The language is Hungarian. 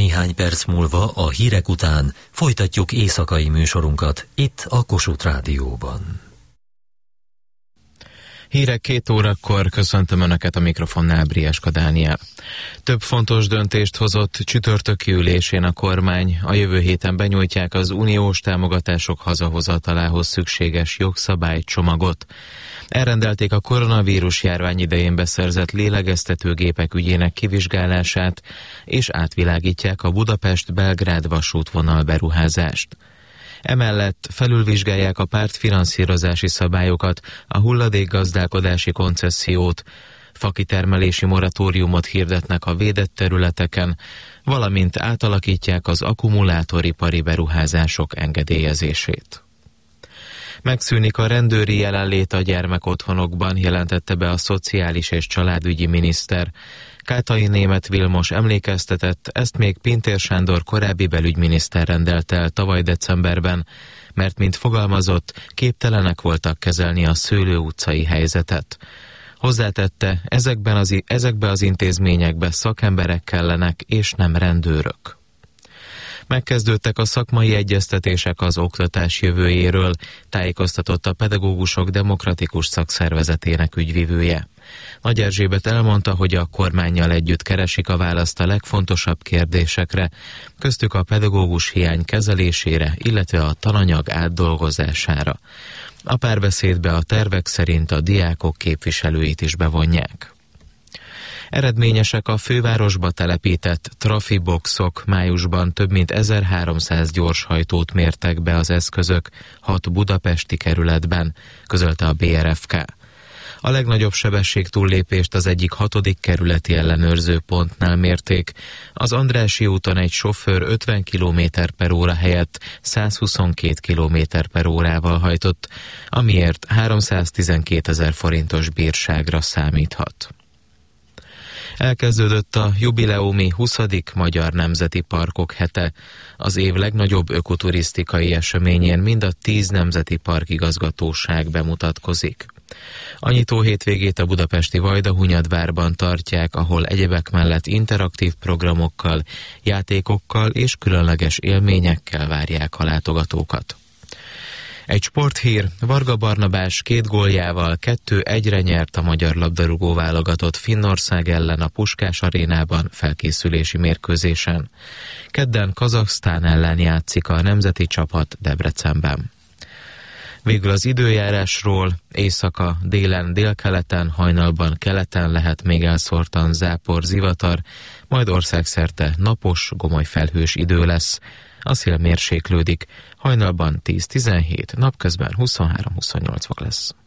Néhány perc múlva a hírek után folytatjuk éjszakai műsorunkat itt a Kossuth Rádióban. Hírek 2 órakor, köszöntöm Önöket, a mikrofonnál Brieska Dániel. Több fontos döntést hozott csütörtöki ülésén a kormány. A jövő héten benyújtják az uniós támogatások hazahozatalához szükséges jogszabálycsomagot. Elrendelték a koronavírus járvány idején beszerzett lélegeztetőgépek ügyének kivizsgálását, és átvilágítják a Budapest-Belgrád vasútvonal beruházást. Emellett felülvizsgálják a pártfinanszírozási szabályokat, a hulladékgazdálkodási koncessziót, fakitermelési moratóriumot hirdetnek a védett területeken, valamint átalakítják az akkumulátoripari beruházások engedélyezését. Megszűnik a rendőri jelenlét a gyermekotthonokban, jelentette be a szociális és családügyi miniszter. Kátai Németh Vilmos emlékeztetett, ezt még Pintér Sándor korábbi belügyminiszter rendelt el tavaly decemberben, mert mint fogalmazott, képtelenek voltak kezelni a Szőlő utcai helyzetet. Hozzátette, ezekbe az intézményekbe szakemberek kellenek, és nem rendőrök. Megkezdődtek a szakmai egyeztetések az oktatás jövőjéről, tájékoztatott a Pedagógusok Demokratikus Szakszervezetének ügyvivője. Nagy Erzsébet elmondta, hogy a kormánnyal együtt keresik a választ a legfontosabb kérdésekre, köztük a pedagógus hiány kezelésére, illetve a tananyag átdolgozására. A párbeszédbe a tervek szerint a diákok képviselőit is bevonják. Eredményesek a fővárosba telepített trafiboxok. Májusban több mint 1300 gyorshajtót mértek be az eszközök 6 budapesti kerületben, közölte a BRFK. A legnagyobb sebességtúllépést az egyik 6. kerületi ellenőrzőpontnál mérték. Az Andrássy úton egy sofőr 50 km/h helyett 122 km/h hajtott, amiért 312 000 forintos bírságra számíthat. Elkezdődött a jubileumi 20. Magyar Nemzeti Parkok hete. Az év legnagyobb ökoturisztikai eseményén mind a 10 nemzeti parkigazgatóság bemutatkozik. A nyitó hétvégét a budapesti Vajdahunyadvárban tartják, ahol egyebek mellett interaktív programokkal, játékokkal és különleges élményekkel várják a látogatókat. Egy sporthír: Varga Barnabás 2 góljával 2-1-re nyert a magyar labdarúgó válogatott Finnország ellen a Puskás arénában felkészülési mérkőzésen. Kedden Kazahsztán ellen játszik a nemzeti csapat Debrecenben. Végül az időjárásról: éjszaka délen, délkeleten, hajnalban keleten lehet még elszórtan zápor, zivatar, majd országszerte napos, gomoly felhős idő lesz. A szél mérséklődik, hajnalban 10-17, napközben 23-28 fok lesz.